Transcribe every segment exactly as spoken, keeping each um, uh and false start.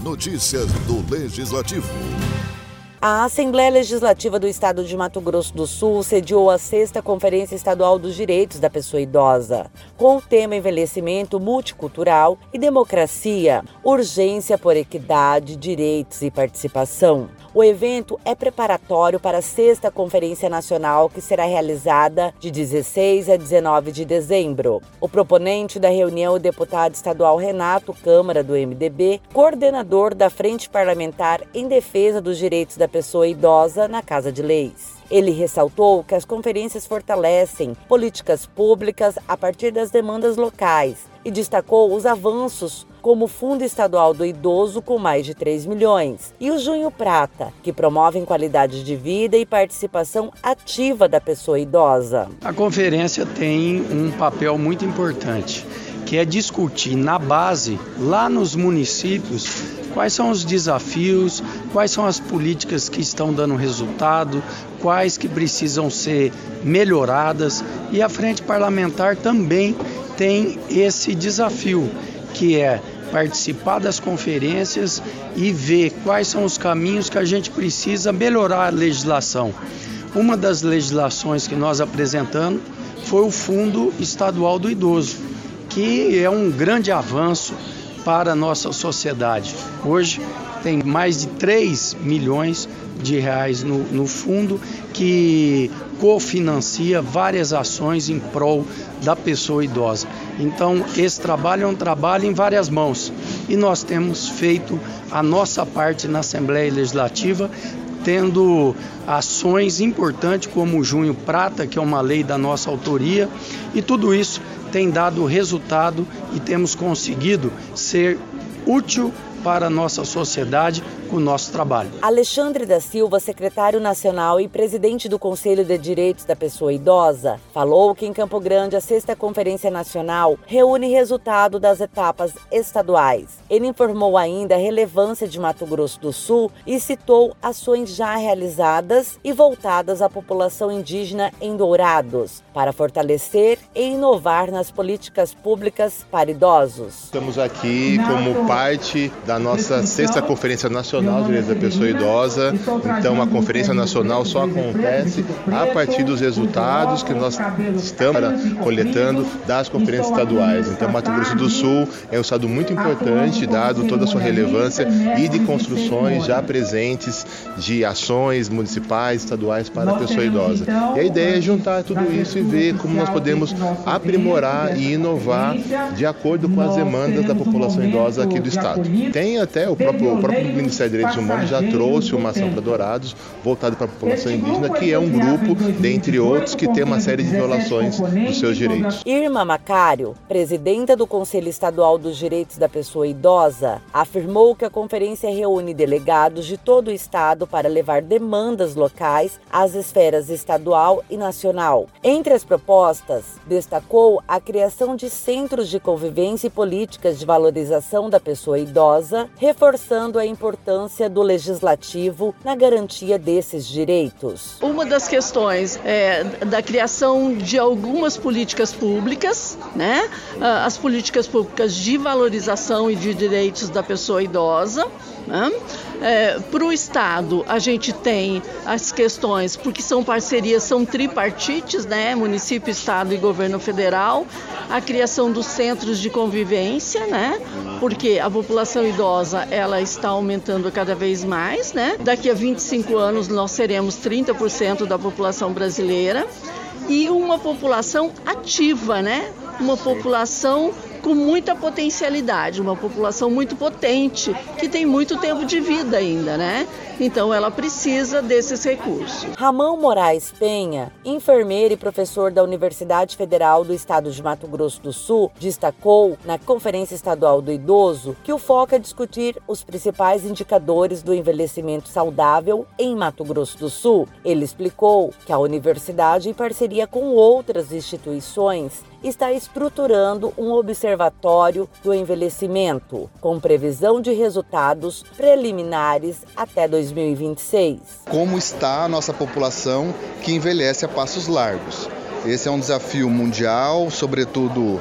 Notícias do Legislativo. A Assembleia Legislativa do Estado de Mato Grosso do Sul sediou a sexta Conferência Estadual dos Direitos da Pessoa Idosa, com o tema Envelhecimento Multicultural e Democracia, Urgência por Equidade, Direitos e Participação. O evento é preparatório para a sexta Conferência Nacional, que será realizada de dezesseis a dezenove de dezembro. O proponente da reunião, o deputado estadual Renato Câmara, do M D B, coordenador da Frente Parlamentar em Defesa dos Direitos da Pessoa Idosa na Casa de Leis. Ele ressaltou que as conferências fortalecem políticas públicas a partir das demandas locais e destacou os avanços como o Fundo Estadual do Idoso, com mais de três milhões, e o Junho Prata, que promovem qualidade de vida e participação ativa da pessoa idosa. A conferência tem um papel muito importante, que é discutir na base, lá nos municípios, quais são os desafios, quais são as políticas que estão dando resultado, quais que precisam ser melhoradas, e a Frente Parlamentar também tem esse desafio, que é participar das conferências e ver quais são os caminhos que a gente precisa melhorar a legislação. Uma das legislações que nós apresentamos foi o Fundo Estadual do Idoso, que é um grande avanço para a nossa sociedade. Hoje tem mais de três milhões de reais no, no fundo, que cofinancia várias ações em prol da pessoa idosa. Então, esse trabalho é um trabalho em várias mãos e nós temos feito a nossa parte na Assembleia Legislativa, tendo ações importantes como o Junho Prata, que é uma lei da nossa autoria, e tudo isso tem dado resultado e temos conseguido ser útil para a nossa sociedade com o nosso trabalho. Alexandre da Silva, secretário nacional e presidente do Conselho de Direitos da Pessoa Idosa, falou que em Campo Grande a sexta Conferência Nacional reúne resultado das etapas estaduais. Ele informou ainda a relevância de Mato Grosso do Sul e citou ações já realizadas e voltadas à população indígena em Dourados, para fortalecer e inovar nas políticas públicas para idosos. Estamos aqui como parte da nossa sexta Conferência Nacional de Direitos da Pessoa Idosa. Então, a Conferência Nacional só acontece a partir dos resultados que nós estamos coletando das conferências estaduais. Então, Mato Grosso do Sul é um estado muito importante, dado toda a sua relevância e de construções já presentes de ações municipais, estaduais para a pessoa idosa. E a ideia é juntar tudo isso e ver como nós podemos aprimorar e inovar de acordo com as demandas da população idosa aqui do estado. Tem até o próprio, o próprio Ministério de Direitos Humanos já trouxe uma ação para Dourados, voltada para a população indígena, que é um grupo, dentre outros, que tem uma série de violações dos seus direitos. Irma Macário, presidenta do Conselho Estadual dos Direitos da Pessoa Idosa, afirmou que a conferência reúne delegados de todo o estado para levar demandas locais às esferas estadual e nacional. Entre as propostas, destacou a criação de centros de convivência e políticas de valorização da pessoa idosa, reforçando a importância do legislativo na garantia desses direitos. Uma das questões é da criação de algumas políticas públicas, né? As políticas públicas de valorização e de direitos da pessoa idosa. Né? É, para o Estado, a gente tem as questões, porque são parcerias, são tripartites, né? Município, Estado e Governo Federal, a criação dos centros de convivência, né? Porque a população idosa ela está aumentando cada vez mais, né? Daqui a vinte e cinco anos nós seremos trinta por cento da população brasileira e uma população ativa, né? Uma população com muita potencialidade, uma população muito potente, que tem muito tempo de vida ainda, né? Então ela precisa desses recursos. Ramão Moraes Penha, enfermeiro e professor da Universidade Federal do Estado de Mato Grosso do Sul, destacou na Conferência Estadual do Idoso que o foco é discutir os principais indicadores do envelhecimento saudável em Mato Grosso do Sul. Ele explicou que a universidade, em parceria com outras instituições, está estruturando um observatório do envelhecimento, com previsão de resultados preliminares até dois mil e vinte e seis. Como está a nossa população que envelhece a passos largos? Esse é um desafio mundial, sobretudo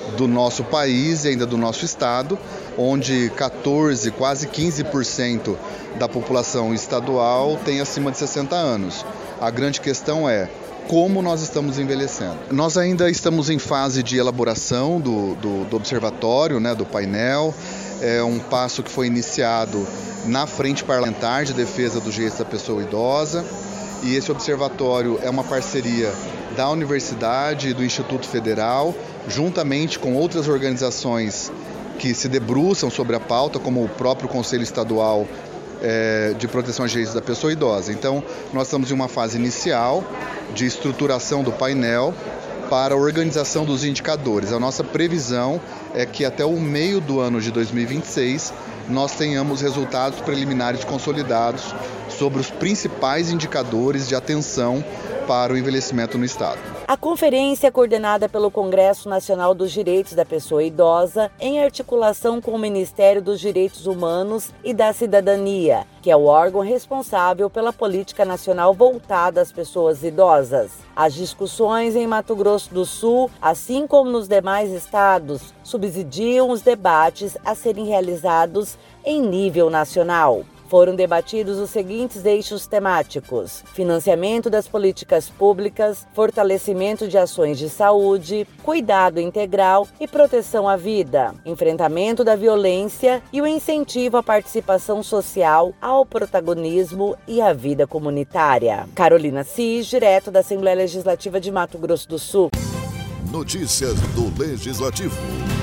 do nosso país e ainda do nosso estado, onde quatorze, quase quinze por cento da população estadual tem acima de sessenta anos. A grande questão é como nós estamos envelhecendo. Nós ainda estamos em fase de elaboração do, do, do observatório, né, do painel. É um passo que foi iniciado na Frente Parlamentar de Defesa dos Direitos da Pessoa Idosa. E esse observatório é uma parceria da Universidade e do Instituto Federal, juntamente com outras organizações que se debruçam sobre a pauta, como o próprio Conselho Estadual é, de Proteção aos Direitos da Pessoa Idosa. Então, nós estamos em uma fase inicial de estruturação do painel para a organização dos indicadores. A nossa previsão é que até o meio do ano de dois mil e vinte e seis nós tenhamos resultados preliminares consolidados sobre os principais indicadores de atenção para o envelhecimento no Estado. A conferência é coordenada pelo Congresso Nacional dos Direitos da Pessoa Idosa, em articulação com o Ministério dos Direitos Humanos e da Cidadania, que é o órgão responsável pela política nacional voltada às pessoas idosas. As discussões em Mato Grosso do Sul, assim como nos demais estados, subsidiam os debates a serem realizados em nível nacional. Foram debatidos os seguintes eixos temáticos: financiamento das políticas públicas, fortalecimento de ações de saúde, cuidado integral e proteção à vida, enfrentamento da violência e o incentivo à participação social, ao protagonismo e à vida comunitária. Carolina Cis, direto da Assembleia Legislativa de Mato Grosso do Sul. Notícias do Legislativo.